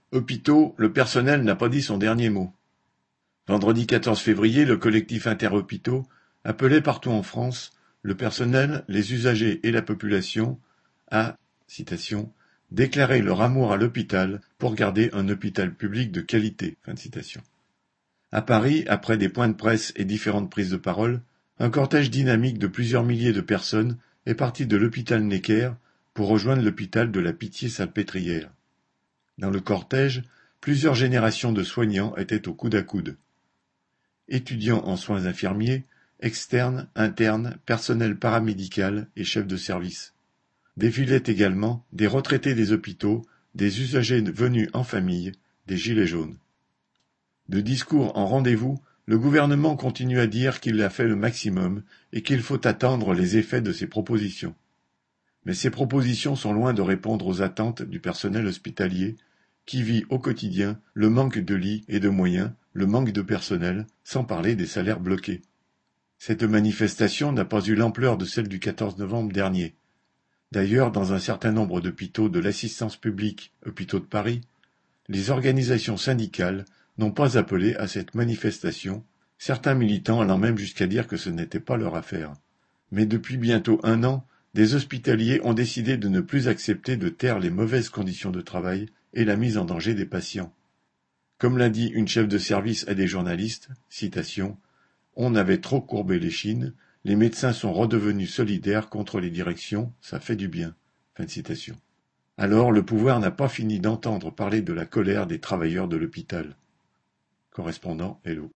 Hôpitaux, le personnel n'a pas dit son dernier mot. Vendredi 14 février, le collectif Interhôpitaux appelait partout en France le personnel, les usagers et la population à, citation, déclarer leur amour à l'hôpital pour garder un hôpital public de qualité. Fin de citation. À Paris, après des points de presse et différentes prises de parole, un cortège dynamique de plusieurs milliers de personnes est parti de l'hôpital Necker pour rejoindre l'hôpital de la Pitié-Salpêtrière. Dans le cortège, plusieurs générations de soignants étaient au coude à coude. Étudiants en soins infirmiers, externes, internes, personnel paramédical et chefs de service. Défilaient également des retraités des hôpitaux, des usagers venus en famille, des gilets jaunes. De discours en rendez-vous, le gouvernement continue à dire qu'il a fait le maximum et qu'il faut attendre les effets de ses propositions. Mais ces propositions sont loin de répondre aux attentes du personnel hospitalier, qui vit au quotidien le manque de lits et de moyens, le manque de personnel, sans parler des salaires bloqués. Cette manifestation n'a pas eu l'ampleur de celle du 14 novembre dernier. D'ailleurs, dans un certain nombre d'hôpitaux de l'assistance publique, hôpitaux de Paris, les organisations syndicales n'ont pas appelé à cette manifestation, certains militants allant même jusqu'à dire que ce n'était pas leur affaire. Mais depuis bientôt 1 an, des hospitaliers ont décidé de ne plus accepter de taire les mauvaises conditions de travail et la mise en danger des patients. Comme l'a dit une chef de service à des journalistes, citation, « On avait trop courbé les chines, les médecins sont redevenus solidaires contre les directions, ça fait du bien. » Fin de citation. Alors le pouvoir n'a pas fini d'entendre parler de la colère des travailleurs de l'hôpital. Correspondant Hello.